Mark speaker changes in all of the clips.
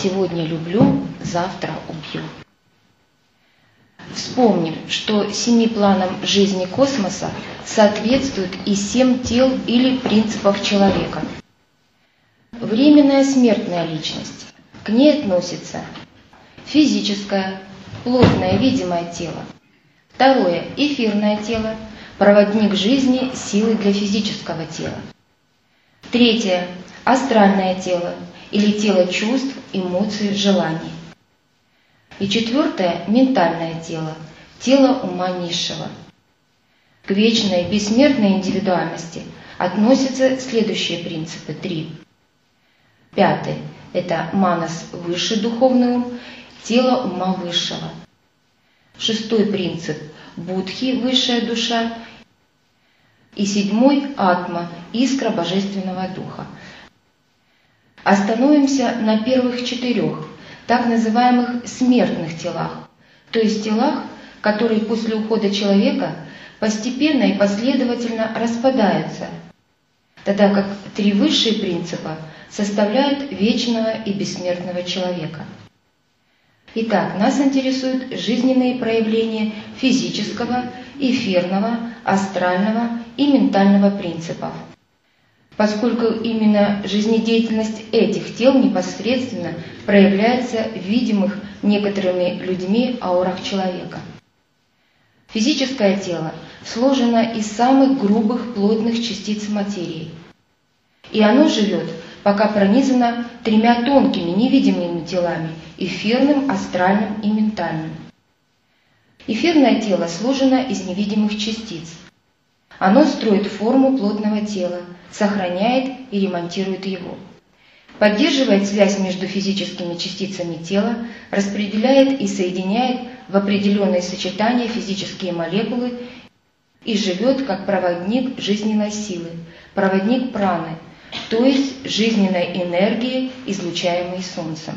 Speaker 1: сегодня люблю, завтра убью. Вспомним, что 7 планам жизни космоса соответствуют и 7 тел или принципов человека. Временная смертная личность. К ней относится физическое, плотное видимое тело. Второе – эфирное тело, проводник жизни, силы для физического тела. Третье – астральное тело или тело чувств, эмоций, желаний. И четвертое – ментальное тело, тело ума низшего. К вечной бессмертной индивидуальности относятся следующие принципы, 3. Пятый – это манас, высший духовный ум, тело ума высшего. Шестой принцип – будхи, высшая душа. И 7 – атма, искра божественного духа. Остановимся на первых 4, так называемых смертных телах, то есть телах, которые после ухода человека постепенно и последовательно распадаются, тогда как 3 высшие принципа составляют вечного и бессмертного человека. Итак, нас интересуют жизненные проявления физического, эфирного, астрального и ментального принципов, поскольку именно жизнедеятельность этих тел непосредственно проявляется в видимых некоторыми людьми аурах человека. Физическое тело сложено из самых грубых плотных частиц материи, и оно живет, пока пронизано 3 тонкими невидимыми телами – эфирным, астральным и ментальным. Эфирное тело сложено из невидимых частиц. Оно строит форму плотного тела, сохраняет и ремонтирует его, поддерживает связь между физическими частицами тела, распределяет и соединяет в определенные сочетания физические молекулы и живет как проводник жизненной силы, проводник праны, то есть жизненной энергии, излучаемой Солнцем.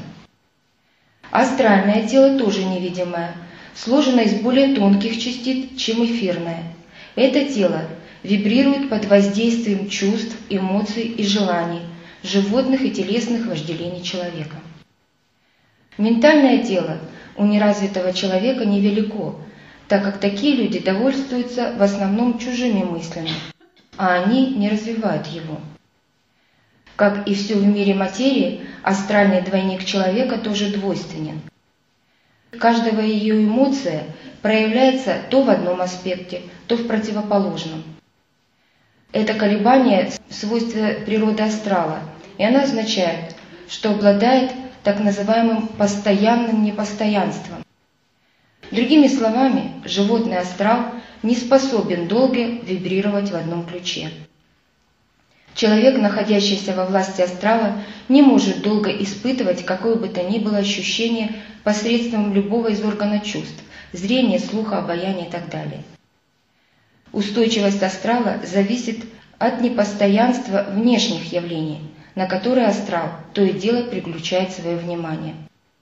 Speaker 1: Астральное тело тоже невидимое, сложено из более тонких частиц, чем эфирное. Это тело вибрирует под воздействием чувств, эмоций и желаний, животных и телесных вожделений человека. Ментальное тело у неразвитого человека невелико, так как такие люди довольствуются в основном чужими мыслями, а они не развивают его. Как и все в мире материи, астральный двойник человека тоже двойственен. Каждая ее эмоция проявляется то в одном аспекте, то в противоположном. Это колебание – свойство природы астрала, и оно означает, что обладает так называемым постоянным непостоянством. Другими словами, животный астрал не способен долго вибрировать в одном ключе. Человек, находящийся во власти астрала, не может долго испытывать какое бы то ни было ощущение посредством любого из органов чувств – зрения, слуха, обоняния и так далее. Устойчивость астрала зависит от непостоянства внешних явлений, на которые астрал то и дело переключает свое внимание.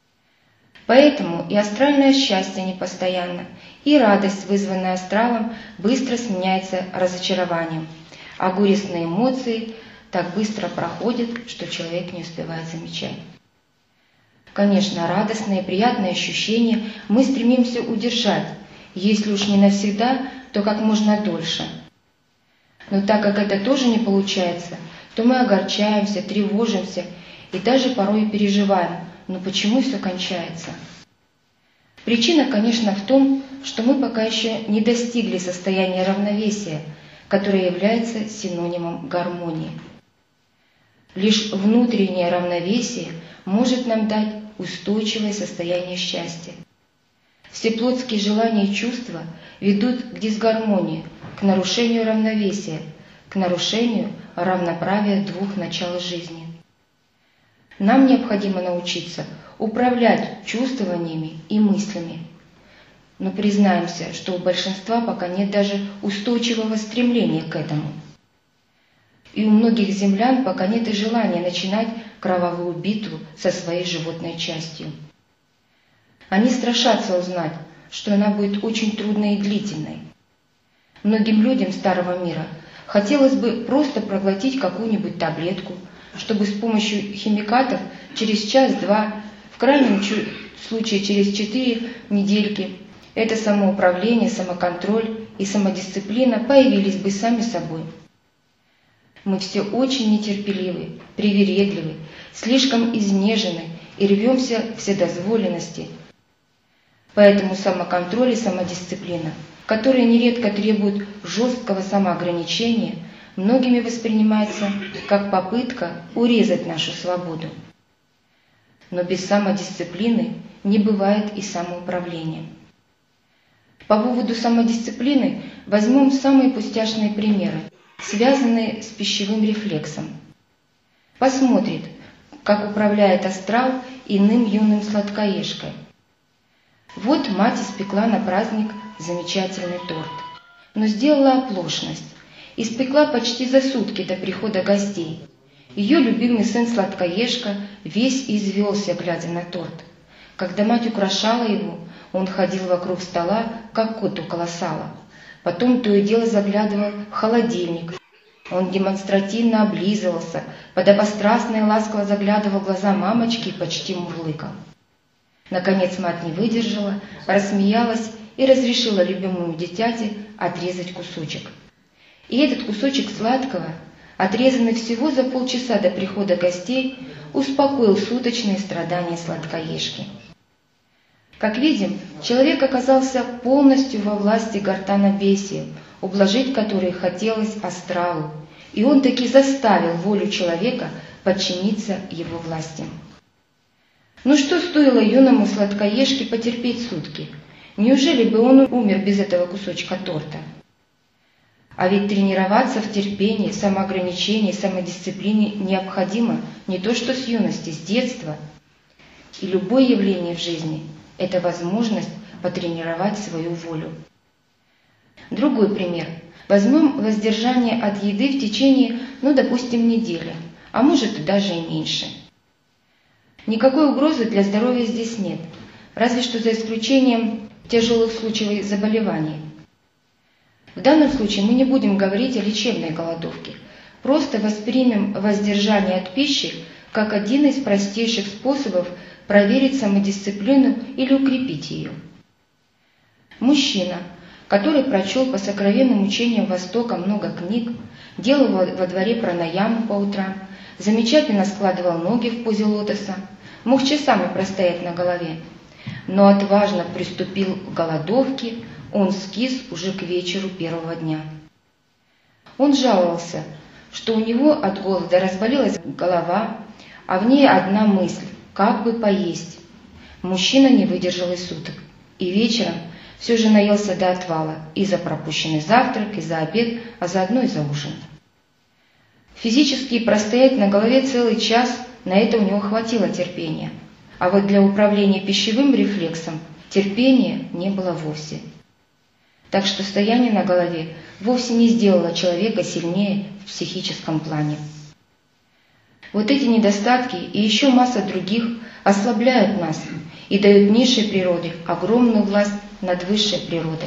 Speaker 1: Поэтому и астральное счастье непостоянно, и радость, вызванная астралом, быстро сменяется разочарованием, а горестные эмоции так быстро проходят, что человек не успевает замечать. Конечно, радостные и приятные ощущения мы стремимся удержать, если уж не навсегда, то как можно дольше. Но так как это тоже не получается, то мы огорчаемся, тревожимся и даже порой переживаем, но почему все кончается? Причина, конечно, в том, что мы пока еще не достигли состояния равновесия, которое является синонимом гармонии. Лишь внутреннее равновесие может нам дать устойчивое состояние счастья. Все плотские желания и чувства ведут к дисгармонии, к нарушению равновесия, к нарушению равноправия 2 начал жизни. Нам необходимо научиться управлять чувствованиями и мыслями. Но признаемся, что у большинства пока нет даже устойчивого стремления к этому. И у многих землян пока нет и желания начинать кровавую битву со своей животной частью. Они страшатся узнать, что она будет очень трудной и длительной. Многим людям старого мира хотелось бы просто проглотить какую-нибудь таблетку, чтобы с помощью химикатов через час-два крайнем случае через 4 недельки это самоуправление, самоконтроль и самодисциплина появились бы сами собой. Мы все очень нетерпеливы, привередливы, слишком изнежены и рвемся к вседозволенности. Поэтому самоконтроль и самодисциплина, которые нередко требуют жесткого самоограничения, многими воспринимается как попытка урезать нашу свободу. Но без самодисциплины не бывает и самоуправления. По поводу самодисциплины возьмем самые пустяшные примеры, связанные с пищевым рефлексом. Посмотрит, как управляет астрал иным юным сладкоежкой. Вот мать испекла на праздник замечательный торт, но сделала оплошность. Испекла почти за сутки до прихода гостей. Ее любимый сын сладкоежка весь извелся, глядя на торт. Когда мать украшала его, он ходил вокруг стола, как кот около сала. Потом то и дело заглядывал в холодильник. Он демонстративно облизывался, подобострастно и ласково заглядывал в глаза мамочки и почти мурлыкал. Наконец мать не выдержала, рассмеялась и разрешила любимому дитяте отрезать кусочек. И этот кусочек сладкого, отрезанный всего за полчаса до прихода гостей, успокоил суточные страдания сладкоежки. Как видим, человек оказался полностью во власти гортанобесия, ублажить который хотелось астралу, и он таки заставил волю человека подчиниться его власти. Ну что стоило юному сладкоежке потерпеть сутки? Неужели бы он умер без этого кусочка торта? А ведь тренироваться в терпении, самоограничении, самодисциплине необходимо не то что с юности, с детства. И любое явление в жизни – это возможность потренировать свою волю. Другой пример. Возьмем воздержание от еды в течение, допустим, недели, а может и даже и меньше. Никакой угрозы для здоровья здесь нет, разве что за исключением тяжелых случаев заболеваний. В данном случае мы не будем говорить о лечебной голодовке, просто воспримем воздержание от пищи как один из простейших способов проверить самодисциплину или укрепить ее. Мужчина, который прочел по сокровенным учениям Востока много книг, делал во дворе пранаяму по утрам, замечательно складывал ноги в позе лотоса, мог часами простоять на голове, но отважно приступил к голодовке, он скис уже к вечеру первого дня. Он жаловался, что у него от голода разболелась голова, а в ней одна мысль – как бы поесть. Мужчина не выдержал и суток, и вечером все же наелся до отвала и за пропущенный завтрак, и за обед, а заодно и за ужин. Физически простоять на голове целый час, на это у него хватило терпения, а вот для управления пищевым рефлексом терпения не было вовсе. Так что стояние на голове вовсе не сделало человека сильнее в психическом плане. Вот эти недостатки и еще масса других ослабляют нас и дают низшей природе огромную власть над высшей природой.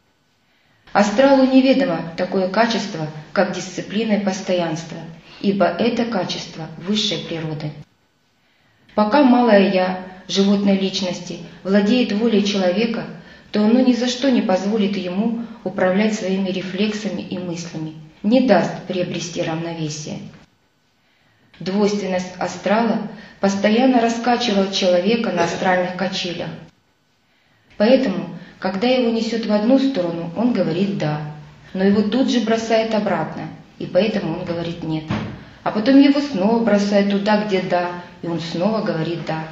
Speaker 1: Астралу неведомо такое качество, как дисциплина и постоянство, ибо это качество высшей природы. Пока малое «я» животной личности владеет волей человека, то оно ни за что не позволит ему управлять своими рефлексами и мыслями, не даст приобрести равновесие. Двойственность астрала постоянно раскачивала человека на астральных качелях. Поэтому, когда его несет в одну сторону, он говорит «да», но его тут же бросает обратно, и поэтому он говорит «нет». А потом его снова бросает туда, где «да», и он снова говорит «да».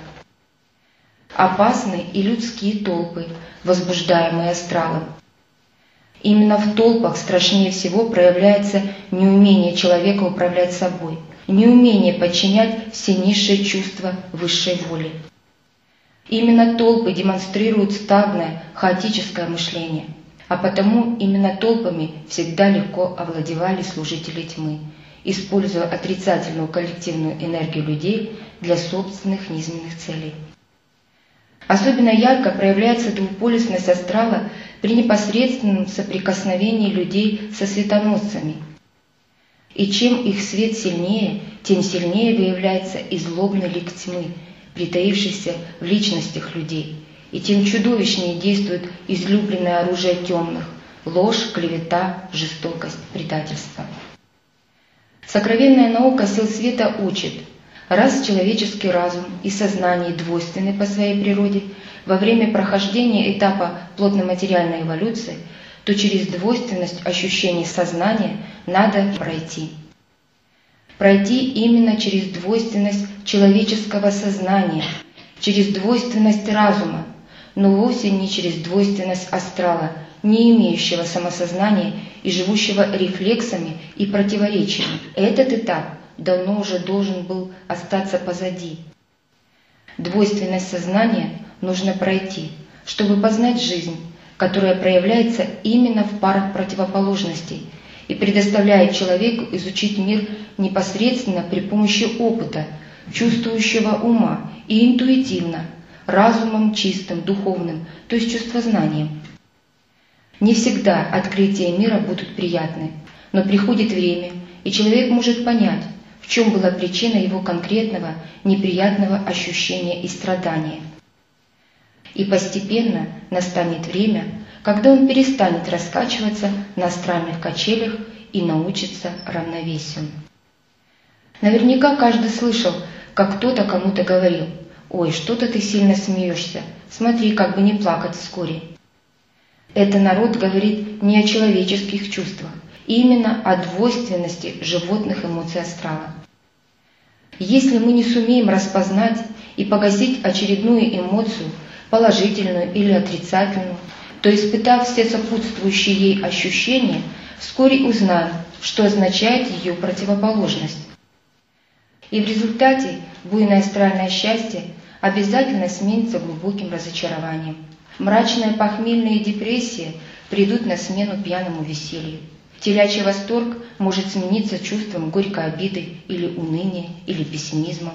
Speaker 1: Опасны и людские толпы, возбуждаемые астралом. Именно в толпах страшнее всего проявляется неумение человека управлять собой, неумение подчинять все низшие чувства высшей воли. Именно толпы демонстрируют стадное, хаотическое мышление, а потому именно толпами всегда легко овладевали служители тьмы, используя отрицательную коллективную энергию людей для собственных низменных целей. Особенно ярко проявляется двуполюсность астрала при непосредственном соприкосновении людей со светоносцами. И чем их свет сильнее, тем сильнее выявляется и злобный лик тьмы, притаившихся в личностях людей, и тем чудовищнее действует излюбленное оружие темных – ложь, клевета, жестокость, предательство. Сокровенная наука сил света учит, раз человеческий разум и сознание двойственны по своей природе, во время прохождения этапа плотно-материальной эволюции, то через двойственность ощущений сознания надо пройти. Пройти именно через двойственность человеческого сознания, через двойственность разума, но вовсе не через двойственность астрала, не имеющего самосознания и живущего рефлексами и противоречиями. Этот этап давно уже должен был остаться позади. Двойственность сознания нужно пройти, чтобы познать жизнь, которая проявляется именно в парах противоположностей и предоставляет человеку изучить мир непосредственно при помощи опыта, чувствующего ума и интуитивно, разумом чистым, духовным, то есть чувствознанием. Не всегда открытия мира будут приятны, но приходит время, и человек может понять, в чем была причина его конкретного неприятного ощущения и страдания. И постепенно настанет время, когда он перестанет раскачиваться на астральных качелях и научится равновесию. Наверняка каждый слышал, как кто-то кому-то говорил: «Ой, что-то ты сильно смеешься, смотри, как бы не плакать вскоре». Это народ говорит не о человеческих чувствах, именно о двойственности животных эмоций астрала. Если мы не сумеем распознать и погасить очередную эмоцию, положительную или отрицательную, то, испытав все сопутствующие ей ощущения, вскоре узнаем, что означает ее противоположность. И в результате буйное астральное счастье обязательно сменится глубоким разочарованием. Мрачная похмельная депрессия придут на смену пьяному веселью. Телячий восторг может смениться чувством горькой обиды или уныния, или пессимизмом.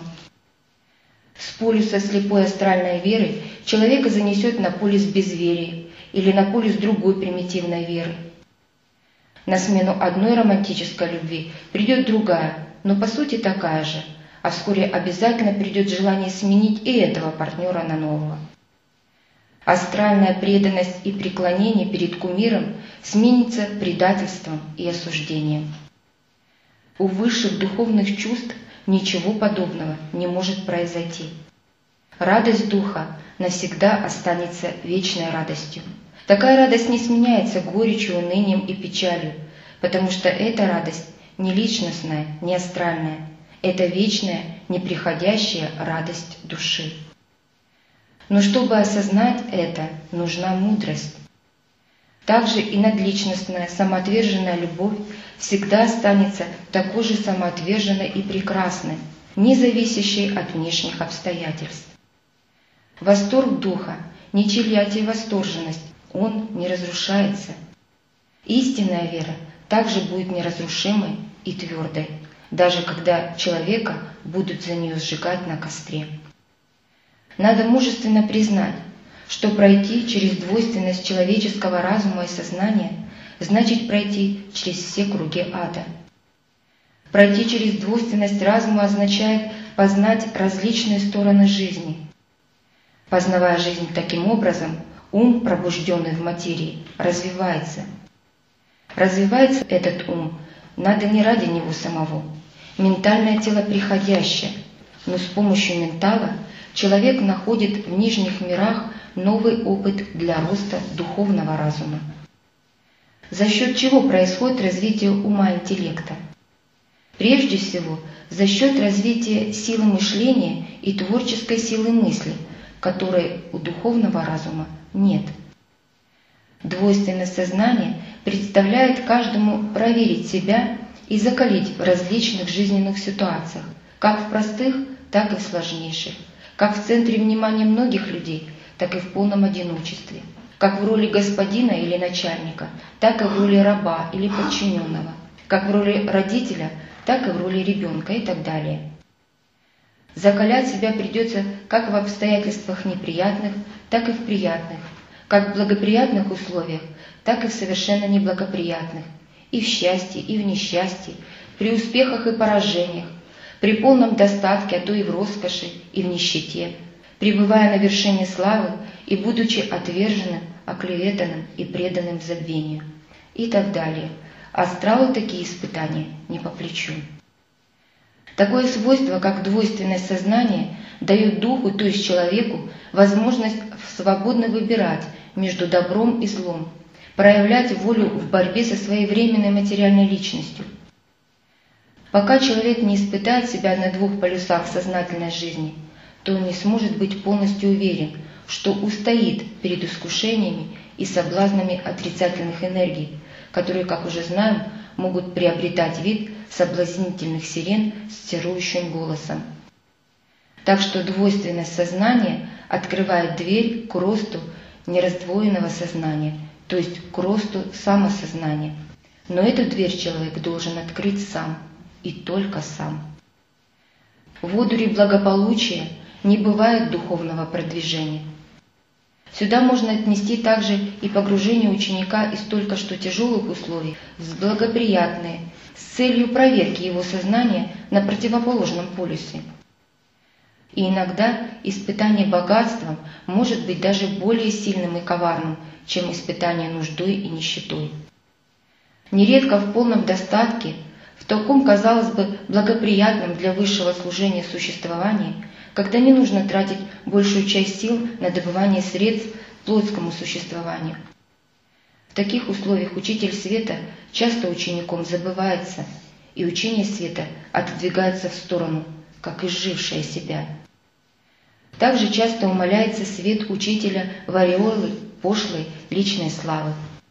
Speaker 1: С полюса слепой астральной веры человека занесет на полюс безверия или на полюс другой примитивной веры. На смену одной романтической любви придет другая, но по сути такая же, а вскоре обязательно придет желание сменить и этого партнера на нового. Астральная преданность и преклонение перед кумиром сменится предательством и осуждением. У высших духовных чувств ничего подобного не может произойти. Радость духа навсегда останется вечной радостью. Такая радость не сменяется горечью, унынием и печалью, потому что эта радость не личностная, не астральная. Это вечная, неприходящая радость души. Но чтобы осознать это, нужна мудрость. Также и надличностная, самоотверженная любовь всегда останется такой же самоотверженной и прекрасной, не зависящей от внешних обстоятельств. Восторг духа не челядь и восторженность, он не разрушается. Истинная вера также будет неразрушимой и твердой, даже когда человека будут за нее сжигать на костре. Надо мужественно признать, что пройти через двойственность человеческого разума и сознания значит пройти через все круги ада. Пройти через двойственность разума означает познать различные стороны жизни. Познавая жизнь таким образом, ум, пробужденный в материи, развивается. Развивается этот ум надо не ради него самого. Ментальное тело приходящее, но с помощью ментала человек находит в нижних мирах новый опыт для роста духовного разума. За счет чего происходит развитие ума и интеллекта? Прежде всего, за счет развития силы мышления и творческой силы мысли, которой у духовного разума нет. Двойственность сознания представляет каждому проверить себя и закалить в различных жизненных ситуациях, как в простых, так и в сложнейших, как в центре внимания многих людей, так и в полном одиночестве, как в роли господина или начальника, так и в роли раба или подчиненного, как в роли родителя, так и в роли ребенка и так далее. Закалять себя придется как в обстоятельствах неприятных, так и в приятных, как в благоприятных условиях, так и в совершенно неблагоприятных, и в счастье, и в несчастье, при успехах и поражениях, при полном достатке, а то и в роскоши, и в нищете, пребывая на вершине славы и будучи отверженным, оклеветанным и преданным забвению, и так далее. Астралу такие испытания не по плечу. Такое свойство, как двойственность сознания, дает духу, то есть человеку, возможность свободно выбирать между добром и злом, проявлять волю в борьбе со своей временной материальной личностью. Пока человек не испытает себя на двух полюсах сознательной жизни, то он не сможет быть полностью уверен, что устоит перед искушениями и соблазнами отрицательных энергий, которые, как уже знаем, могут приобретать вид соблазнительных сирен с чарующим голосом. Так что двойственность сознания открывает дверь к росту нераздвоенного сознания, то есть к росту самосознания. Но эту дверь человек должен открыть сам, и только сам. В одуре благополучия не бывает духовного продвижения. Сюда можно отнести также и погружение ученика из только что тяжелых условий в благоприятные, с целью проверки его сознания на противоположном полюсе. И иногда испытание богатством может быть даже более сильным и коварным, чем испытание нуждой и нищетой. Нередко в полном достатке, в таком, казалось бы, благоприятном для высшего служения существовании, когда не нужно тратить большую часть сил на добывание средств к плотскому существованию. В таких условиях учитель света часто учеником забывается, и учение света отодвигается в сторону, как изжившее себя. Также часто умаляется свет учителя в ореолы пошлой личной славы.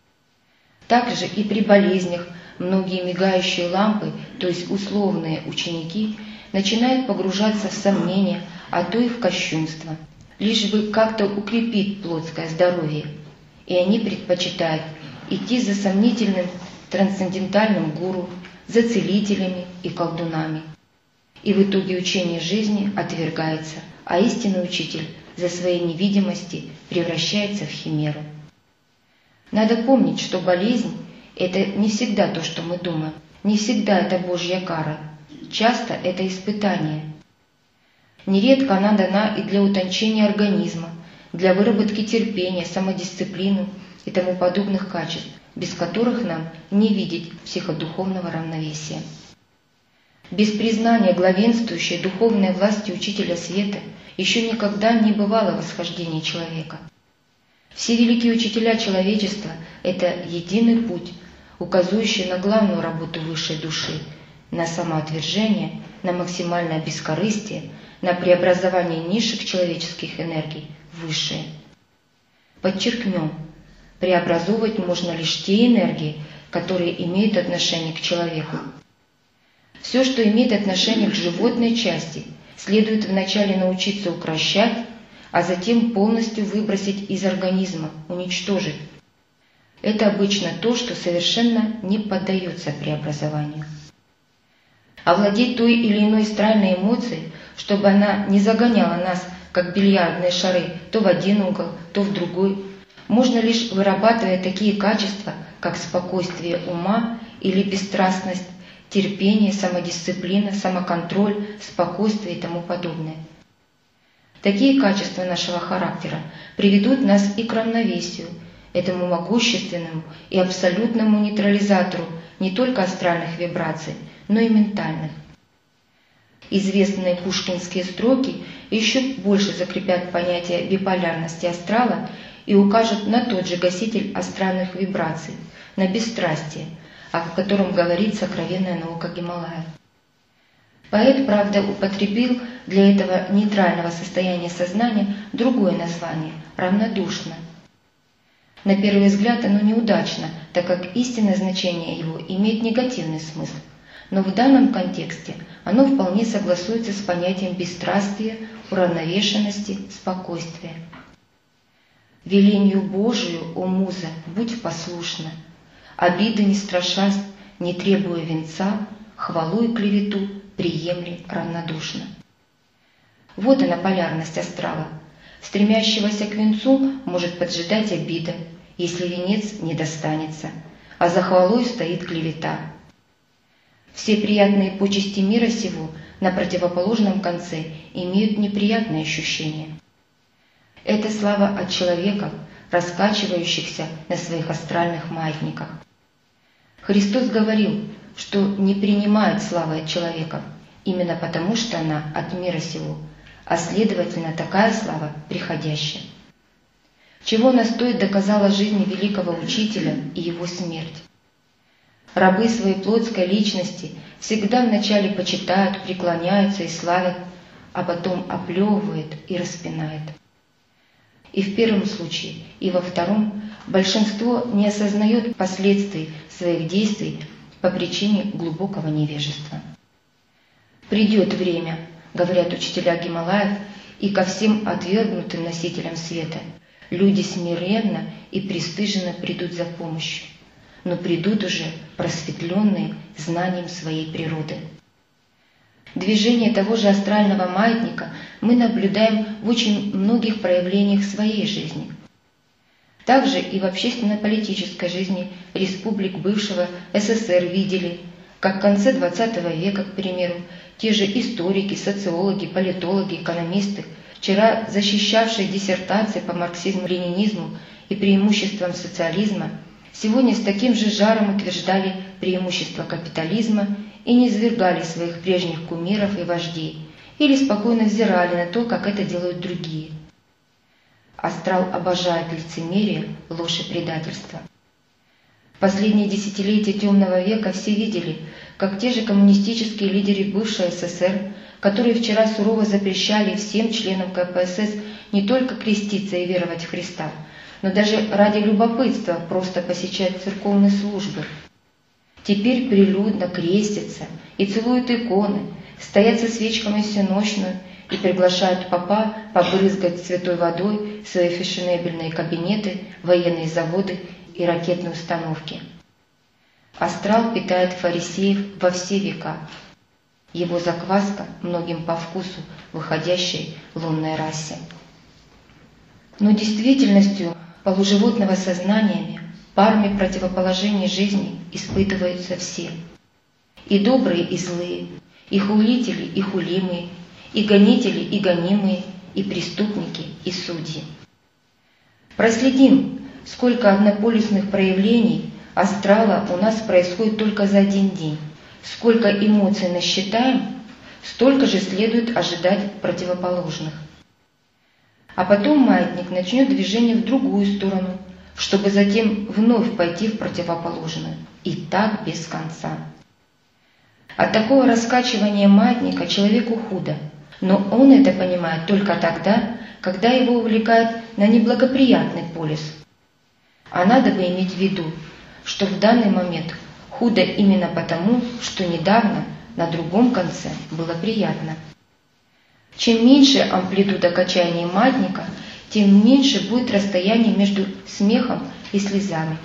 Speaker 1: Также и при болезнях многие мигающие лампы, то есть условные ученики, начинают погружаться в сомнения, а то и в кощунство, лишь бы как-то укрепить плотское здоровье, и они предпочитают идти за сомнительным трансцендентальным гуру, за целителями и колдунами. И в итоге учение жизни отвергается, а истинный учитель за своей невидимости превращается в химеру. Надо помнить, что болезнь – это не всегда то, что мы думаем, не всегда это Божья кара, часто это испытание. Нередко она дана и для утончения организма, для выработки терпения, самодисциплины и тому подобных качеств, без которых нам не видеть психодуховного равновесия. Без признания главенствующей духовной власти Учителя Света еще никогда не бывало восхождения человека. Все великие учителя человечества – это единый путь, указывающий на главную работу высшей души, на самоотвержение, на максимальное бескорыстие, на преобразование низших человеческих энергий в высшие. Подчеркнем, преобразовывать можно лишь те энергии, которые имеют отношение к человеку. Все, что имеет отношение к животной части, следует вначале научиться укрощать, а затем полностью выбросить из организма, уничтожить. Это обычно то, что совершенно не поддается преобразованию. Овладеть той или иной странной эмоцией, чтобы она не загоняла нас, как бильярдные шары, то в один угол, то в другой, можно лишь вырабатывая такие качества, как спокойствие ума или бесстрастность, терпение, самодисциплина, самоконтроль, спокойствие и тому подобное. Такие качества нашего характера приведут нас и к равновесию, этому могущественному и абсолютному нейтрализатору не только астральных вибраций, но и ментальных. Известные пушкинские строки еще больше закрепят понятие биполярности астрала и укажут на тот же гаситель астральных вибраций, на бесстрастие, о котором говорит сокровенная наука Гималаев. Поэт, правда, употребил для этого нейтрального состояния сознания другое название – равнодушно. На первый взгляд оно неудачно, так как истинное значение его имеет негативный смысл, но в данном контексте оно вполне согласуется с понятием бесстрастия, уравновешенности, спокойствия. «Велению Божию, о муза, будь послушна, обиды не страшась, не требуя венца, хвалу и клевету приемли равнодушно». Вот она полярность астрала. Стремящегося к венцу может поджидать обида, если венец не достанется, а за хвалой стоит клевета. Все приятные почести мира сего на противоположном конце имеют неприятные ощущения. Это слава от человеков, раскачивающихся на своих астральных маятниках. Христос говорил, что не принимает славы от человеков, именно потому что она от мира сего, а следовательно такая слава приходящая. Чего она стоит, доказала жизнь великого учителя и его смерть. Рабы своей плотской личности всегда вначале почитают, преклоняются и славят, а потом оплевывают и распинают. И в первом случае, и во втором большинство не осознает последствий своих действий по причине глубокого невежества. «Придет время, — говорят учителя Гималаев, — и ко всем отвергнутым носителям света люди смиренно и пристыженно придут за помощью, но придут уже просветленные знанием своей природы». Движение того же астрального маятника мы наблюдаем в очень многих проявлениях своей жизни. Также и в общественно-политической жизни республик бывшего СССР видели, как в конце XX века, к примеру, те же историки, социологи, политологи, экономисты, вчера защищавшие диссертации по марксизму-ленинизму и преимуществам социализма, сегодня с таким же жаром утверждали преимущества капитализма и низвергали своих прежних кумиров и вождей, или спокойно взирали на то, как это делают другие. Астрал обожает лицемерие, ложь и предательство. В последние десятилетия темного века все видели, как те же коммунистические лидеры бывшей СССР, которые вчера сурово запрещали всем членам КПСС не только креститься и веровать в Христа, но даже ради любопытства просто посещать церковные службы, теперь прилюдно крестятся и целуют иконы, стоят со свечками всенощную и приглашают попа побрызгать святой водой свои фешенебельные кабинеты, военные заводы и ракетные установки. Астрал питает фарисеев во все века. Его закваска многим по вкусу выходящей лунной расе. Но действительностью полуживотного сознаниями, парами противоположений жизни испытываются все. И добрые, и злые, и хулители, и хулимые, и гонители, и гонимые, и преступники, и судьи. Проследим, сколько однополюсных проявлений астрала у нас происходит только за один день. Сколько эмоций насчитаем, столько же следует ожидать противоположных. А потом маятник начнет движение в другую сторону, чтобы затем вновь пойти в противоположную. И так без конца. От такого раскачивания маятника человеку худо, но он это понимает только тогда, когда его увлекает на неблагоприятный полюс. А надо бы иметь в виду, что в данный момент худо именно потому, что недавно на другом конце было приятно. Чем меньше амплитуда качания маятника, тем меньше будет расстояние между смехом и слезами.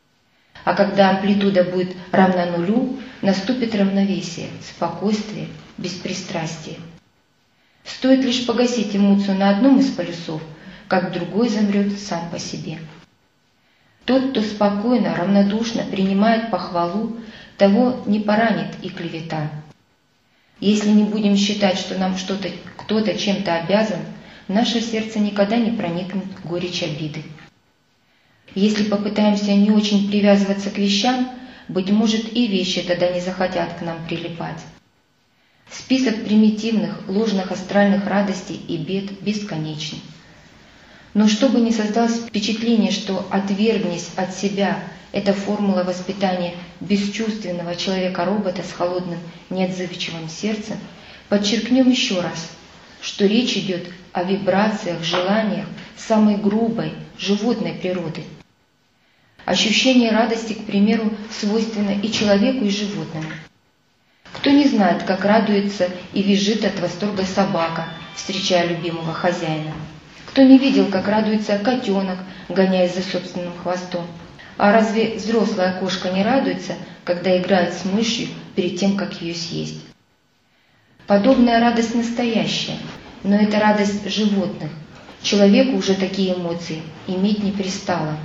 Speaker 1: А когда амплитуда будет равна нулю, наступит равновесие, спокойствие, беспристрастие. Стоит лишь погасить эмоцию на одном из полюсов, как другой замрет сам по себе. Тот, кто спокойно, равнодушно принимает похвалу, того не поранит и клевета. Если не будем считать, что нам кто-то чем-то обязан, в наше сердце никогда не проникнет горечь обиды. Если попытаемся не очень привязываться к вещам, быть может, и вещи тогда не захотят к нам прилипать. Список примитивных, ложных астральных радостей и бед бесконечен. Но чтобы не создалось впечатление, что «отвергнись от себя» – это формула воспитания бесчувственного человека-робота с холодным, неотзывчивым сердцем, подчеркнем еще раз, что речь идет о вибрациях, желаниях самой грубой, животной природы. Ощущение радости, к примеру, свойственно и человеку, и животному. Кто не знает, как радуется и визжит от восторга собака, встречая любимого хозяина? Кто не видел, как радуется котенок, гоняясь за собственным хвостом? А разве взрослая кошка не радуется, когда играет с мышью перед тем, как ее съесть? Подобная радость настоящая, но это радость животных. Человеку уже такие эмоции иметь не пристало.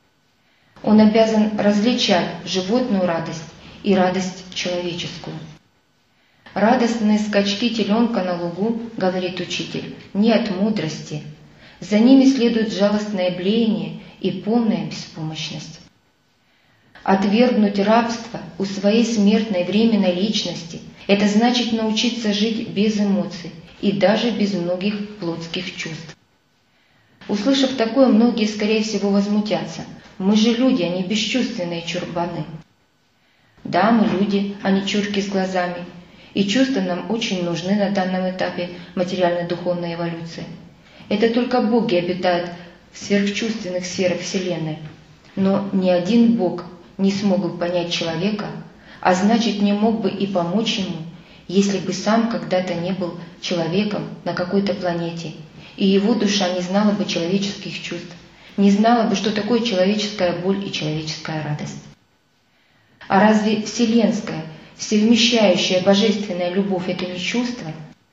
Speaker 1: Он обязан различать животную радость и радость человеческую. Радостные скачки теленка на лугу, говорит учитель, не от мудрости. За ними следует жалостное блеяние и полная беспомощность. Отвергнуть рабство у своей смертной временной личности – это значит научиться жить без эмоций и даже без многих плотских чувств. Услышав такое, многие, скорее всего, возмутятся. Мы же люди, а не бесчувственные чурбаны. Да, мы люди, а не чурки с глазами, и чувства нам очень нужны на данном этапе материально-духовной эволюции. Это только боги обитают в сверхчувственных сферах Вселенной. Но ни один бог не смог бы понять человека, а значит не мог бы и помочь ему, если бы сам когда-то не был человеком на какой-то планете, и его душа не знала бы человеческих чувств, не знала бы, что такое человеческая боль и человеческая радость. А разве вселенская, всевмещающая божественная любовь – это не чувство?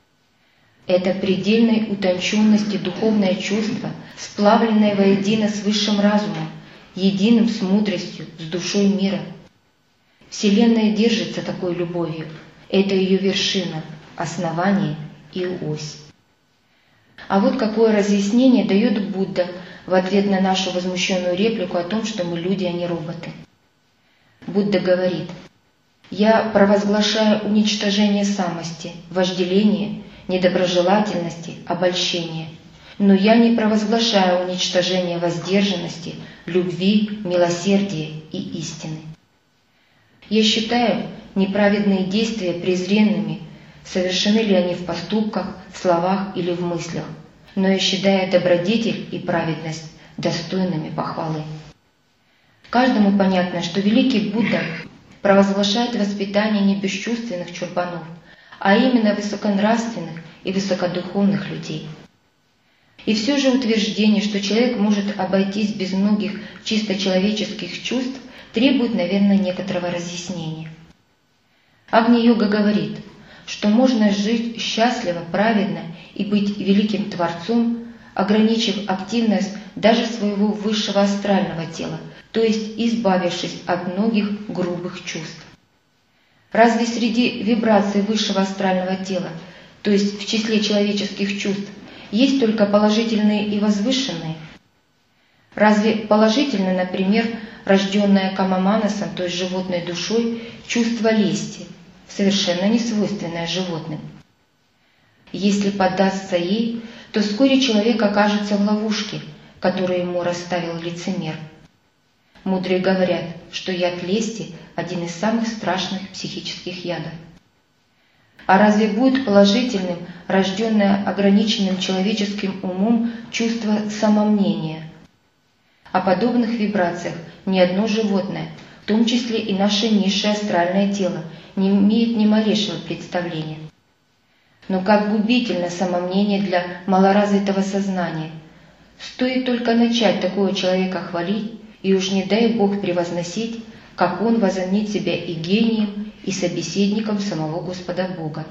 Speaker 1: Это предельной утонченности духовное чувство, сплавленное воедино с высшим разумом, единым с мудростью, с душой мира. Вселенная держится такой любовью. Это ее вершина, основание и ось. А вот какое разъяснение дает Будда в ответ на нашу возмущенную реплику о том, что мы люди, а не роботы. Будда говорит: «Я провозглашаю уничтожение самости, вожделения, недоброжелательности, обольщения. Но я не провозглашаю уничтожение воздержанности, любви, милосердия и истины. Я считаю неправедные действия презренными, совершены ли они в поступках, словах или в мыслях, но я считаю добродетель и праведность достойными похвалы». Каждому понятно, что великий Будда провозглашает воспитание не бесчувственных чурбанов, а именно высоконравственных и высокодуховных людей. И все же утверждение, что человек может обойтись без многих чисто человеческих чувств, требует, наверное, некоторого разъяснения. Агни-йога говорит, что можно жить счастливо, праведно и быть великим Творцом, ограничив активность даже своего высшего астрального тела, то есть избавившись от многих грубых чувств. Разве среди вибраций высшего астрального тела, то есть в числе человеческих чувств, есть только положительные и возвышенные? Разве положительно, например, рожденное камаманасом, то есть животной душой, чувство лести, совершенно не свойственное животным? Если поддастся ей, то вскоре человек окажется в ловушке, которую ему расставил лицемер. Мудрые говорят, что яд лести – один из самых страшных психических ядов. А разве будет положительным рожденное ограниченным человеческим умом чувство самомнения? О подобных вибрациях ни одно животное, в том числе и наше низшее астральное тело, не имеет ни малейшего представления. Но как губительно самомнение для малоразвитого сознания! Стоит только начать такого человека хвалить, и уж не дай Бог превозносить, как он возомнит себя и гением, и собеседником самого Господа Бога.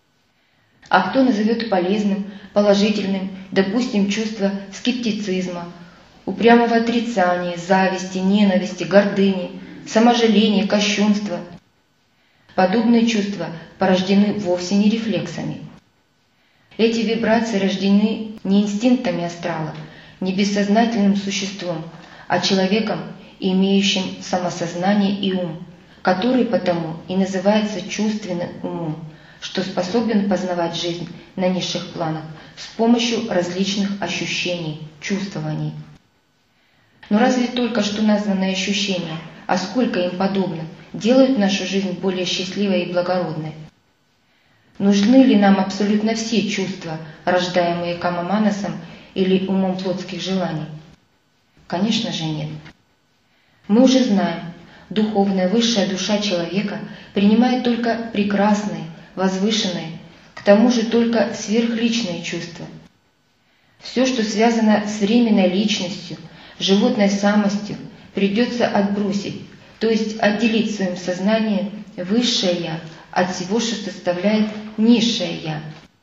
Speaker 1: А кто назовет полезным, положительным, допустим, чувство скептицизма, упрямого отрицания, зависти, ненависти, гордыни, саможаления, кощунства? Подобные чувства порождены вовсе не рефлексами. Эти вибрации рождены не инстинктами астрала, не бессознательным существом, а человеком, имеющим самосознание и ум, который потому и называется чувственным умом, что способен познавать жизнь на низших планах с помощью различных ощущений, чувствований. Но разве только что названные ощущения, а сколько им подобно, делают нашу жизнь более счастливой и благородной? Нужны ли нам абсолютно все чувства, рождаемые камаманасом или умом плотских желаний? Конечно же нет. Мы уже знаем, духовная высшая душа человека принимает только прекрасные, возвышенные, к тому же только сверхличные чувства. Все, что связано с временной личностью, животной самостью, придется отбросить, то есть отделить в своем сознании высшее «я» от всего, что составляет низшее «я».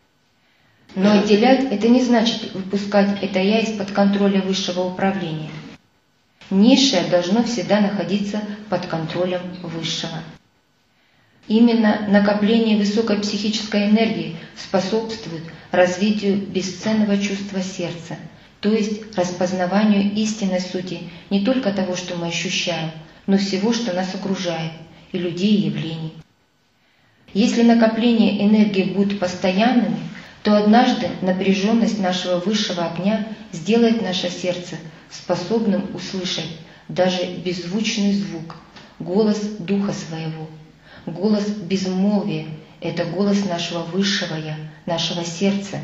Speaker 1: Но отделять – это не значит выпускать это «я» из-под контроля высшего управления. Низшее должно всегда находиться под контролем высшего. Именно накопление высокой психической энергии способствует развитию бесценного чувства сердца, то есть распознаванию истинной сути не только того, что мы ощущаем, но всего, что нас окружает, и людей, и явлений. Если накопление энергии будет постоянными, то однажды напряженность нашего высшего огня сделает наше сердце способным услышать даже беззвучный звук, голос Духа Своего. Голос безмолвия – это голос нашего высшего Я, нашего сердца.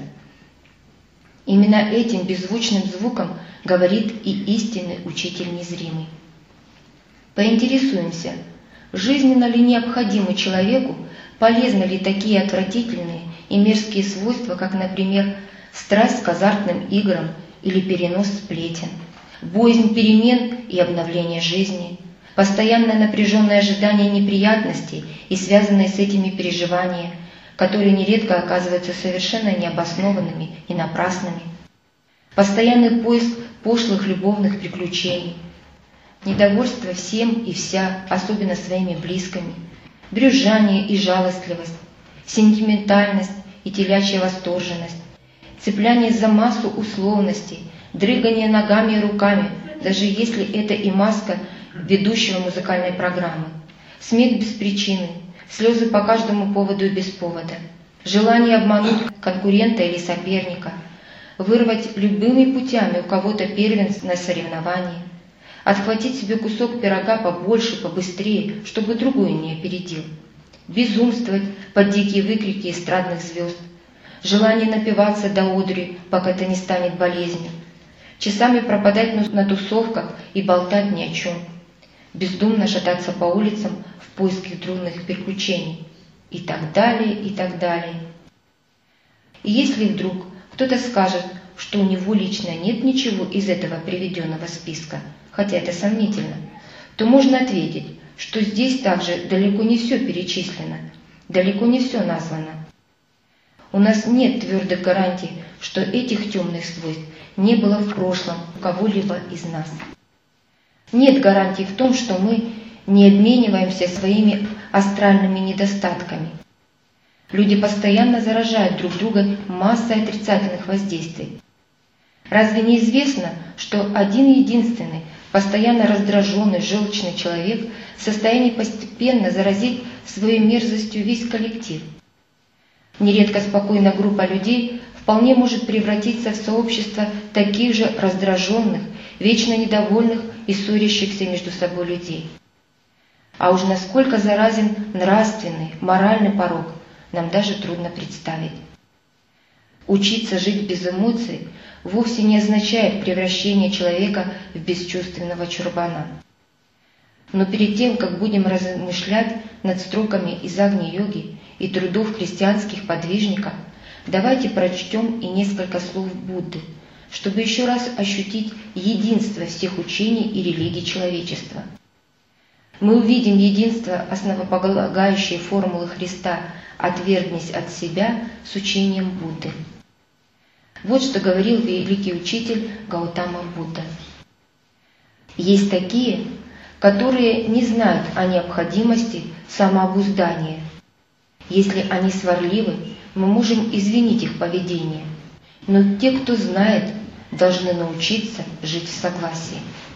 Speaker 1: Именно этим беззвучным звуком говорит и истинный Учитель Незримый. Поинтересуемся, жизненно ли необходимы человеку, полезны ли такие отвратительные и мерзкие свойства, как, например, страсть к азартным играм или перенос сплетен, боязнь перемен и обновления жизни, постоянное напряженное ожидание неприятностей и связанные с этими переживания, которые нередко оказываются совершенно необоснованными и напрасными, постоянный поиск пошлых любовных приключений, недовольство всем и вся, особенно своими близкими, брюзжание и жалостливость, сентиментальность и телячья восторженность, цепляние за массу условностей, дрыгание ногами и руками, даже если это и маска ведущего музыкальной программы, смех без причины, слезы по каждому поводу и без повода, желание обмануть конкурента или соперника, вырвать любыми путями у кого-то первенство на соревновании, отхватить себе кусок пирога побольше, побыстрее, чтобы другой не опередил, безумствовать под дикие выкрики эстрадных звезд, желание напиваться до одури, пока это не станет болезнью, часами пропадать на тусовках и болтать ни о чем, бездумно шататься по улицам в поиске трудных приключений и так далее, и так далее. И если вдруг кто-то скажет, что у него лично нет ничего из этого приведенного списка, хотя это сомнительно, то можно ответить, что здесь также далеко не все перечислено, далеко не все названо. У нас нет твердых гарантий, что этих темных свойств не было в прошлом у кого-либо из нас. Нет гарантий в том, что мы не обмениваемся своими астральными недостатками. Люди постоянно заражают друг друга массой отрицательных воздействий. Разве не известно, что один единственный, постоянно раздраженный, желчный человек в состоянии постепенно заразить своей мерзостью весь коллектив? Нередко спокойная группа людей вполне может превратиться в сообщество таких же раздраженных, вечно недовольных и ссорящихся между собой людей. А уж насколько заразен нравственный, моральный порок, нам даже трудно представить. Учиться жить без эмоций вовсе не означает превращение человека в бесчувственного чурбана. Но перед тем, как будем размышлять над строками из Агни-йоги и трудов христианских подвижников, давайте прочтем и несколько слов Будды, чтобы еще раз ощутить единство всех учений и религий человечества. Мы увидим единство основополагающей формулы Христа «Отвергнись от себя» с учением Будды. Вот что говорил великий учитель Гаутама Будда. Есть такие, которые не знают о необходимости самообуздания. Если они сварливы, мы можем извинить их поведение, но те, кто знает, должны научиться жить в согласии.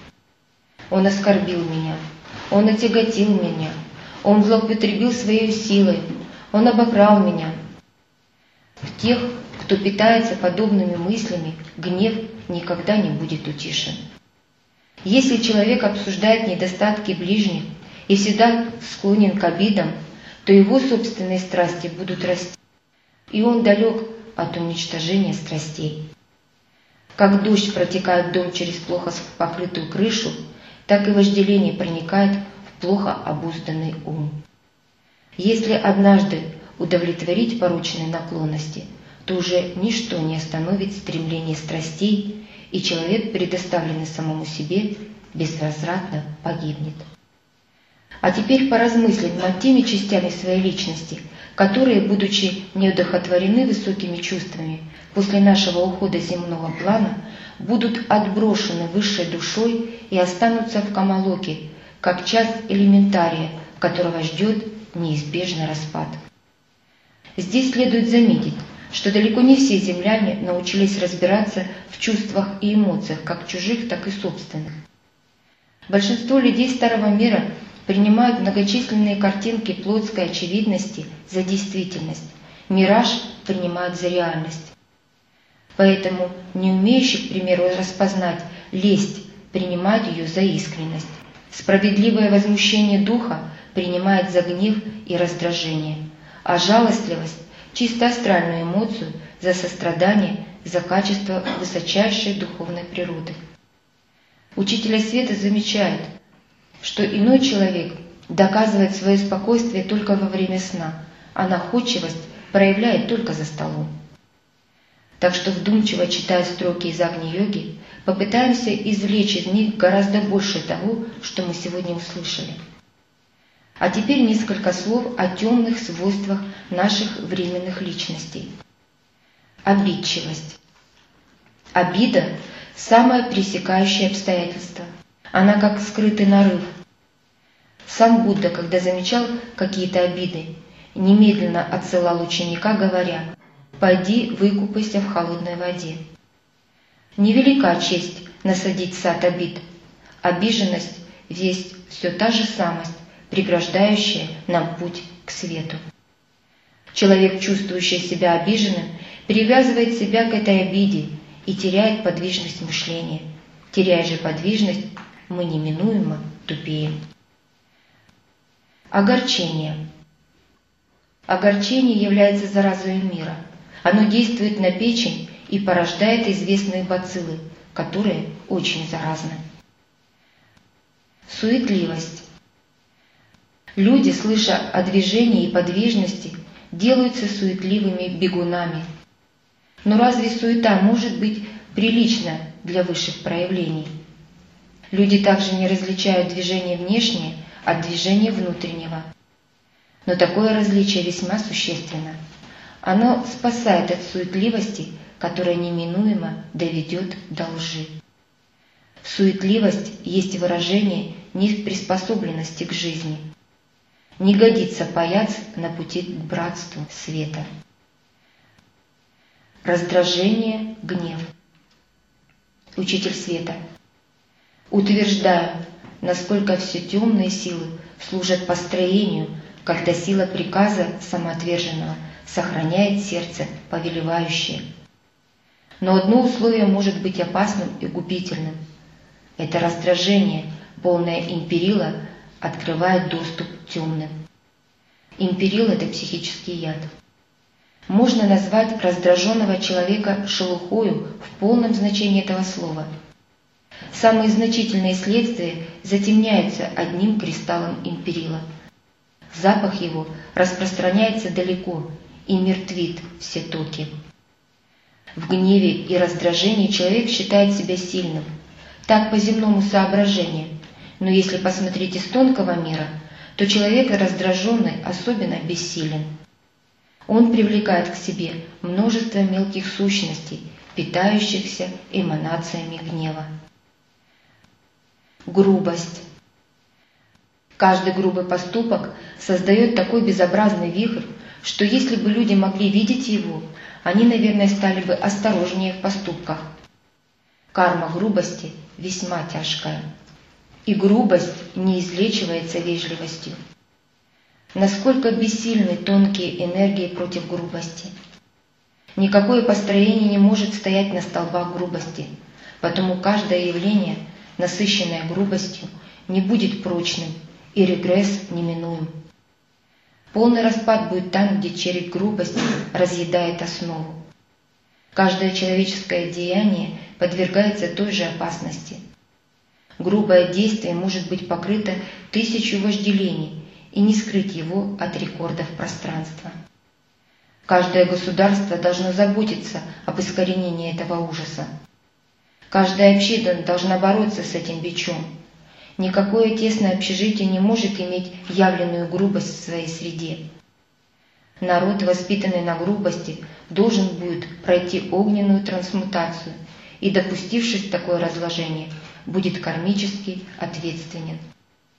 Speaker 1: Он оскорбил меня, он отяготил меня, он злоупотребил своей силой, он обокрал меня. В тех, кто питается подобными мыслями, гнев никогда не будет утишен. Если человек обсуждает недостатки ближних и всегда склонен к обидам, то его собственные страсти будут расти, и он далек от уничтожения страстей. Как дождь протекает в дом через плохо покрытую крышу, так и вожделение проникает в плохо обузданный ум. Если однажды удовлетворить порочные наклонности, то уже ничто не остановит стремление страстей, и человек, предоставленный самому себе, безвозвратно погибнет. А теперь поразмыслим над теми частями своей личности, которые, будучи неудовлетворены высокими чувствами, после нашего ухода с земного плана, будут отброшены высшей душой и останутся в камалоке, как часть элементария, которого ждет неизбежный распад. Здесь следует заметить, что далеко не все земляне научились разбираться в чувствах и эмоциях, как чужих, так и собственных. Большинство людей Старого Мира принимают многочисленные картинки плотской очевидности за действительность, мираж принимают за реальность. Поэтому не умеющие, к примеру, распознать лесть, принимают ее за искренность. Справедливое возмущение духа принимает за гнев и раздражение, а жалостливость, чисто астральную эмоцию, за сострадание, за качество высочайшей духовной природы. Учитель света замечает, что иной человек доказывает свое спокойствие только во время сна, а находчивость проявляет только за столом. Так что, вдумчиво читая строки из Агни-йоги, попытаемся извлечь из них гораздо больше того, что мы сегодня услышали. А теперь несколько слов о темных свойствах наших временных личностей. Обидчивость. Обида – самое пресекающее обстоятельство. Она как скрытый нарыв. Сам Будда, когда замечал какие-то обиды, немедленно отсылал ученика, говоря: «Пойди выкупайся в холодной воде». Невелика честь насадить сад обид. Обиженность есть все та же самость, преграждающая нам путь к свету. Человек, чувствующий себя обиженным, привязывает себя к этой обиде и теряет подвижность мышления. Теряя же подвижность, мы неминуемо тупеем. Огорчение. Огорчение является заразой мира. Оно действует на печень и порождает известные бациллы, которые очень заразны. Суетливость. Люди, слыша о движении и подвижности, делаются суетливыми бегунами. Но разве суета может быть прилична для высших проявлений? Люди также не различают движение внешнее от движения внутреннего. Но такое различие весьма существенно. Оно спасает от суетливости, которая неминуемо доведет до лжи. Суетливость есть выражение неприспособленности к жизни. Не годится паяц на пути к братству света. Раздражение, гнев. Учитель света. Утверждаю, насколько все темные силы служат построению, когда сила приказа самоотверженного сохраняет сердце повелевающее. Но одно условие может быть опасным и губительным. Это раздражение, полное империла, открывает доступ к темным. Империл – это психический яд. Можно назвать раздраженного человека шелухою в полном значении этого слова. Самые значительные следствия затемняются одним кристаллом империла. Запах его распространяется далеко и мертвит все токи. В гневе и раздражении человек считает себя сильным, так по земному соображению, но если посмотреть из тонкого мира, то человек раздраженный особенно бессилен. Он привлекает к себе множество мелких сущностей, питающихся эманациями гнева. Грубость. Каждый грубый поступок создает такой безобразный вихрь, что если бы люди могли видеть его, они, наверное, стали бы осторожнее в поступках. Карма грубости весьма тяжкая, и грубость не излечивается вежливостью. Насколько бессильны тонкие энергии против грубости. Никакое построение не может стоять на столбах грубости, потому каждое явление, насыщенное грубостью, не будет прочным, и регресс неминуем. Полный распад будет там, где червь грубости разъедает основу. Каждое человеческое деяние подвергается той же опасности. Грубое действие может быть покрыто 1000 вожделений и не скрыть его от рекордов пространства. Каждое государство должно заботиться об искоренении этого ужаса. Каждая община должна бороться с этим бичом. Никакое тесное общежитие не может иметь явленную грубость в своей среде. Народ, воспитанный на грубости, должен будет пройти огненную трансмутацию и, допустившись такое разложение, будет кармически ответственен.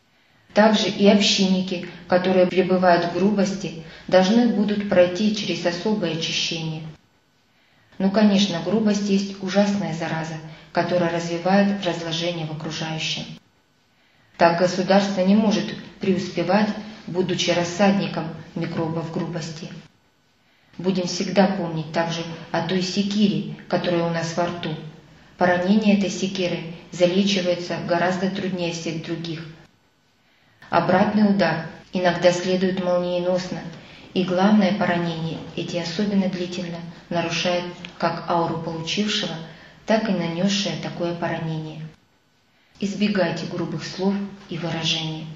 Speaker 1: Также и общинники, которые пребывают в грубости, должны будут пройти через особое очищение. Но, конечно, грубость есть ужасная зараза, которая развивает разложение в окружающем. Так государство не может преуспевать, будучи рассадником микробов грубости. Будем всегда помнить также о той секире, которая у нас во рту. Поранение этой секиры залечивается гораздо труднее всех других. Обратный удар иногда следует молниеносно, и главное поранение эти особенно длительно нарушает как ауру получившего, так и нанесшее такое поранение. Избегайте грубых слов и выражений.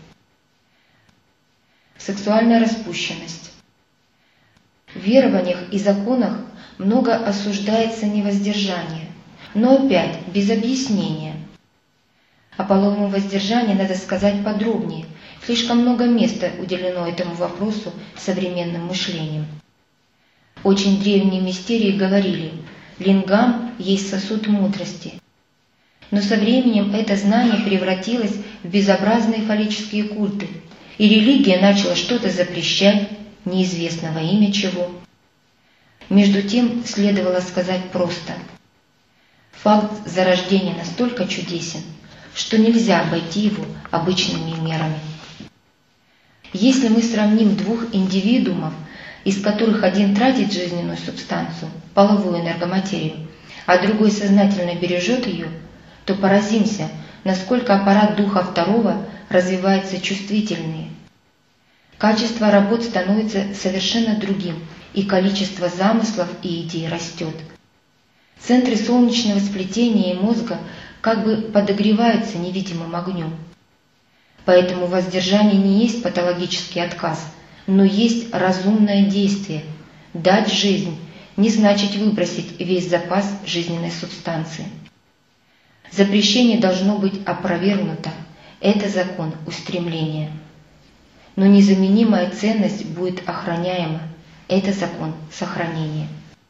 Speaker 1: Сексуальная распущенность. В верованиях и законах много осуждается невоздержание, но опять без объяснения. О половом воздержании надо сказать подробнее, слишком много места уделено этому вопросу современным мышлением. Очень древние мистерии говорили: лингам есть сосуд мудрости. Но со временем это знание превратилось в безобразные фаллические культы, и религия начала что-то запрещать, неизвестно во имя чего. Между тем следовало сказать просто: факт зарождения настолько чудесен, что нельзя обойти его обычными мерами. Если мы сравним двух индивидуумов, из которых один тратит жизненную субстанцию, половую энергоматерию, а другой сознательно бережет ее, то поразимся, насколько аппарат духа второго развивается чувствительнее. Качество работ становится совершенно другим, и количество замыслов и идей растет. Центры солнечного сплетения и мозга как бы подогреваются невидимым огнем. Поэтому воздержание не есть патологический отказ, но есть разумное действие. Дать жизнь не значит выбросить весь запас жизненной субстанции. Запрещение должно быть опровергнуто. Это закон устремления. Но незаменимая ценность будет охраняема. Это закон сохранения.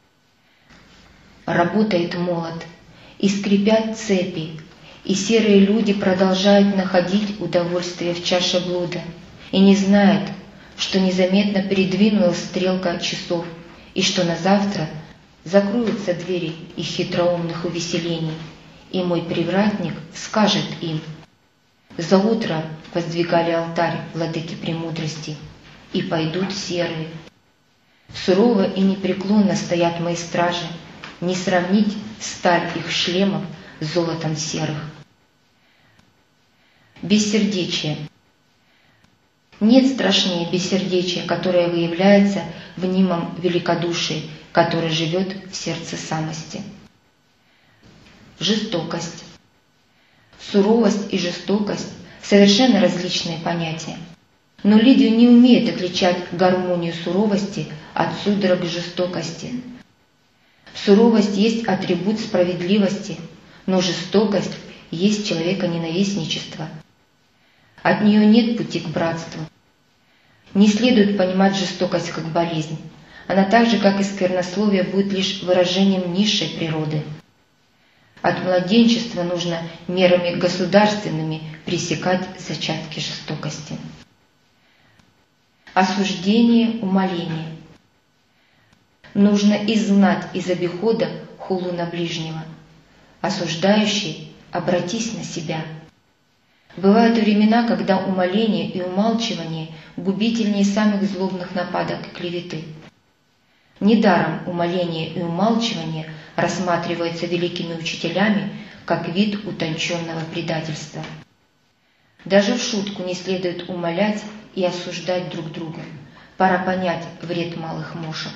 Speaker 1: Работает молот, и скрипят цепи, и серые люди продолжают находить удовольствие в чаше блуда, и не знают, что незаметно передвинулась стрелка часов, и что на завтра закроются двери их хитроумных увеселений, и мой привратник скажет им: за утро воздвигали алтарь владыки премудрости, и пойдут серые. Сурово и непреклонно стоят мои стражи, не сравнить сталь их шлемов с золотом серых. Бессердечие. Нет страшнее бессердечия, которое выявляется в мнимом великодушии, который живет в сердце самости. Жестокость. Суровость и жестокость – совершенно различные понятия. Но Лидия не умеет отличать гармонию суровости от судорог жестокости. Суровость есть атрибут справедливости, но жестокость есть человеконенавистничество. От нее нет пути к братству. Не следует понимать жестокость как болезнь. Она так же, как и сквернословие, будет лишь выражением низшей природы. От младенчества нужно мерами государственными пресекать зачатки жестокости. Осуждение, умоление. Нужно изгнать из обихода хулу на ближнего. Осуждающий, обратись на себя. Бывают времена, когда умоление и умалчивание губительнее самых злобных нападок и клеветы. Недаром умоление и умалчивание рассматриваются великими учителями как вид утонченного предательства. Даже в шутку не следует умолять и осуждать друг друга. Пора понять вред малых мошек.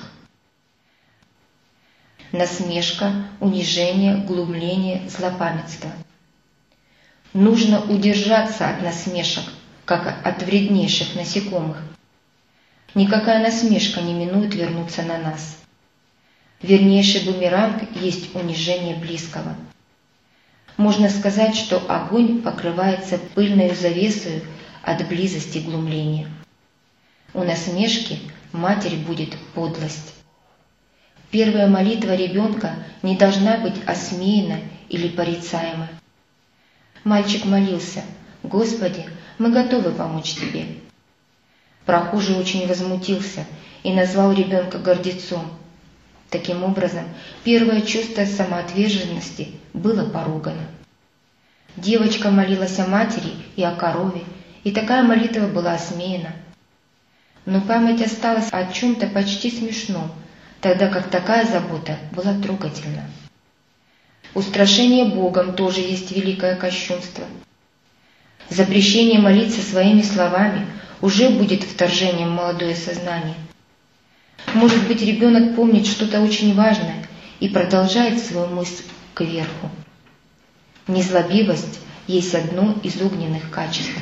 Speaker 1: Насмешка, унижение, глумление, злопамятство. Нужно удержаться от насмешек, как от вреднейших насекомых. Никакая насмешка не минует вернуться на нас. Вернейший бумеранг есть унижение близкого. Можно сказать, что огонь покрывается пыльной завесою от близости глумления. У насмешки матерь будет подлость. Первая молитва ребенка не должна быть осмеяна или порицаема. Мальчик молился: «Господи, мы готовы помочь тебе». Прохожий очень возмутился и назвал ребенка гордецом. Таким образом, первое чувство самоотверженности было поругано. Девочка молилась о матери и о корове, и такая молитва была осмеяна. Но память осталась о чем-то почти смешном, тогда как такая забота была трогательна. Устрашение Богом тоже есть великое кощунство. Запрещение молиться своими словами уже будет вторжением в молодое сознание. Может быть, ребенок помнит что-то очень важное и продолжает свою мысль кверху. Незлобивость есть одно из огненных качеств.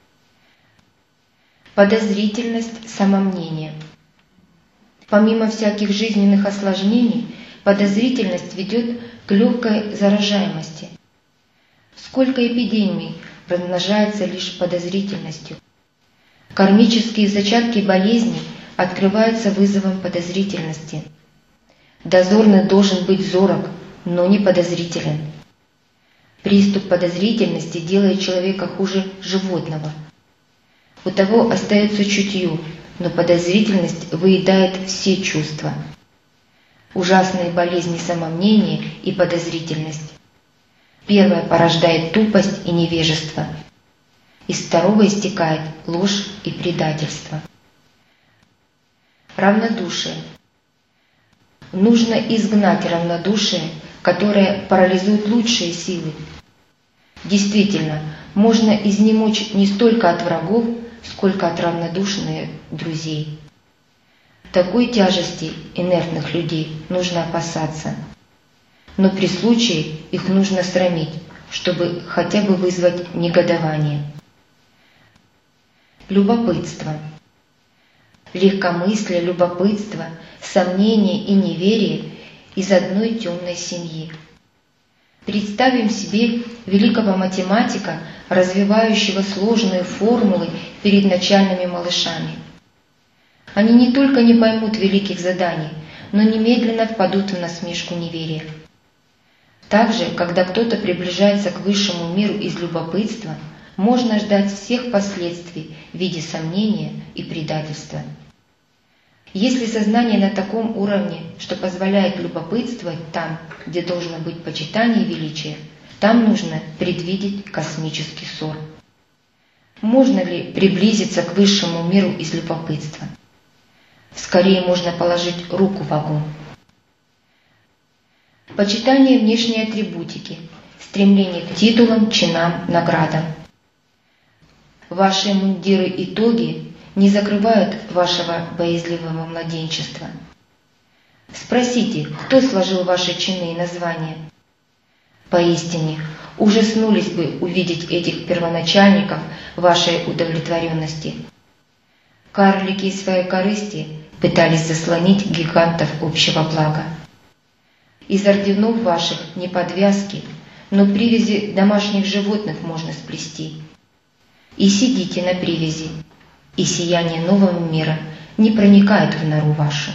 Speaker 1: Подозрительность, самомнение. Помимо всяких жизненных осложнений, подозрительность ведет к легкой заражаемости. Сколько эпидемий размножается лишь подозрительностью. Кармические зачатки болезней открываются вызовом подозрительности. Дозорный должен быть зорок, но не подозрителен. Приступ подозрительности делает человека хуже животного. У того остается чутье, но подозрительность выедает все чувства. Ужасные болезни самомнения и подозрительность. Первое порождает тупость и невежество. Из второго истекает ложь и предательство. Равнодушие. Нужно изгнать равнодушие, которое парализует лучшие силы. Действительно, можно изнемочь не столько от врагов, сколько от равнодушных друзей. Такой тяжести инертных людей нужно опасаться. Но при случае их нужно срамить, чтобы хотя бы вызвать негодование. Любопытство. Легкомыслие, любопытство, сомнение и неверие из одной темной семьи. Представим себе великого математика, развивающего сложные формулы перед начальными малышами. Они не только не поймут великих заданий, но немедленно впадут в насмешку неверия. Также, когда кто-то приближается к высшему миру из любопытства, можно ждать всех последствий в виде сомнения и предательства. Если сознание на таком уровне, что позволяет любопытствовать там, где должно быть почитание и величие, там нужно предвидеть космический ссор. Можно ли приблизиться к высшему миру из любопытства? Скорее можно положить руку в огонь. Почитание внешней атрибутики, стремление к титулам, чинам, наградам. Ваши мундиры и тоги не закрывают вашего боязливого младенчества. Спросите, кто сложил ваши чины и названия? Поистине, ужаснулись бы увидеть этих первоначальников вашей удовлетворенности. Карлики из своей корысти пытались заслонить гигантов общего блага. Из орденов ваших не подвязки, но привязи домашних животных можно сплести. И сидите на привязи, и сияние нового мира не проникает в нору вашу.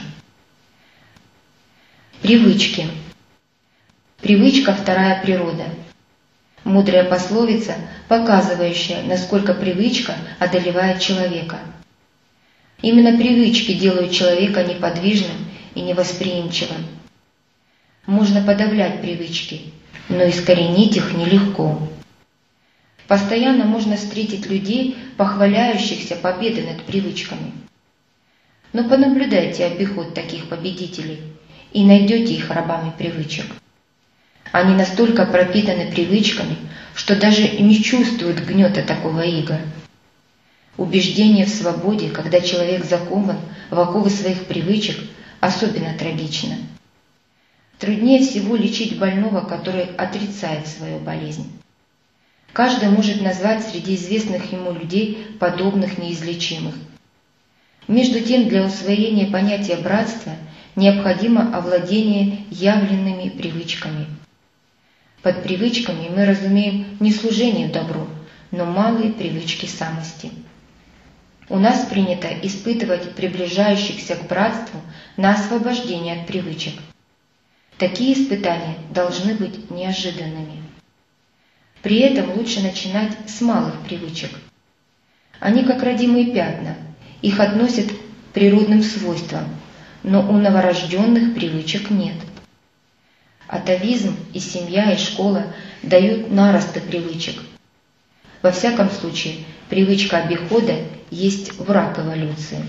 Speaker 1: Привычки. Привычка – вторая природа. Мудрая пословица, показывающая, насколько привычка одолевает человека. Именно привычки делают человека неподвижным и невосприимчивым. Можно подавлять привычки, но искоренить их нелегко. Постоянно можно встретить людей, похваляющихся победой над привычками. Но понаблюдайте обиход таких победителей и найдете их рабами привычек. Они настолько пропитаны привычками, что даже не чувствуют гнета такого ига. Убеждение в свободе, когда человек закован в оковы своих привычек, особенно трагично. Труднее всего лечить больного, который отрицает свою болезнь. Каждый может назвать среди известных ему людей подобных неизлечимых. Между тем, для усвоения понятия братства необходимо овладение явленными привычками. Под привычками мы разумеем не служение добру, но малые привычки самости. У нас принято испытывать приближающихся к братству на освобождение от привычек. Такие испытания должны быть неожиданными. При этом лучше начинать с малых привычек. Они как родимые пятна, их относят к природным свойствам, но у новорожденных привычек нет. Атавизм и семья, и школа дают наросты привычек. Во всяком случае, привычка обихода есть враг эволюции.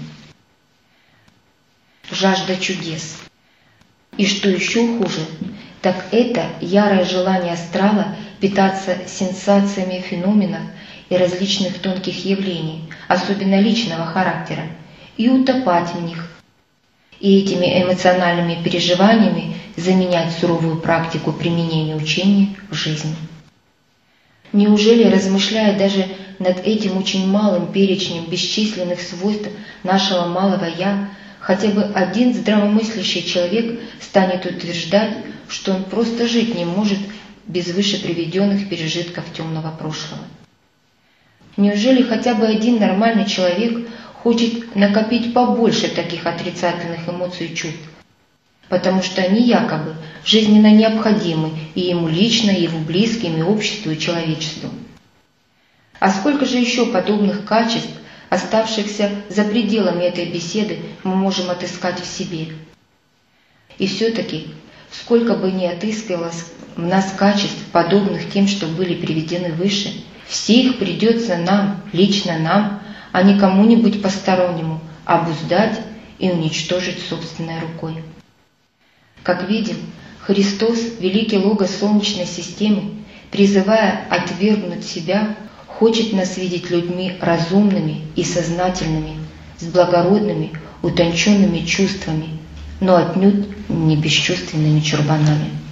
Speaker 1: Жажда чудес. И что еще хуже, так это ярое желание астрала питаться сенсациями феноменов и различных тонких явлений, особенно личного характера, и утопать в них, и этими эмоциональными переживаниями заменять суровую практику применения учения в жизни. Неужели, размышляя даже над этим очень малым перечнем бесчисленных свойств нашего малого «я», хотя бы один здравомыслящий человек станет утверждать, что он просто жить не может без выше приведенных пережитков темного прошлого? Неужели хотя бы один нормальный человек хочет накопить побольше таких отрицательных эмоций и чувств, потому что они якобы жизненно необходимы и ему лично, и его близким, и обществу, и человечеству? А сколько же еще подобных качеств, оставшихся за пределами этой беседы, мы можем отыскать в себе? И все-таки, сколько бы ни отыскивалось в нас качеств, подобных тем, что были приведены выше, все их придется нам, лично нам, а не кому-нибудь постороннему, обуздать и уничтожить собственной рукой. Как видим, Христос, великий логос Солнечной системы, призывая отвергнуть себя, хочет нас видеть людьми разумными и сознательными, с благородными, утонченными чувствами, но отнюдь не бесчувственными чурбанами.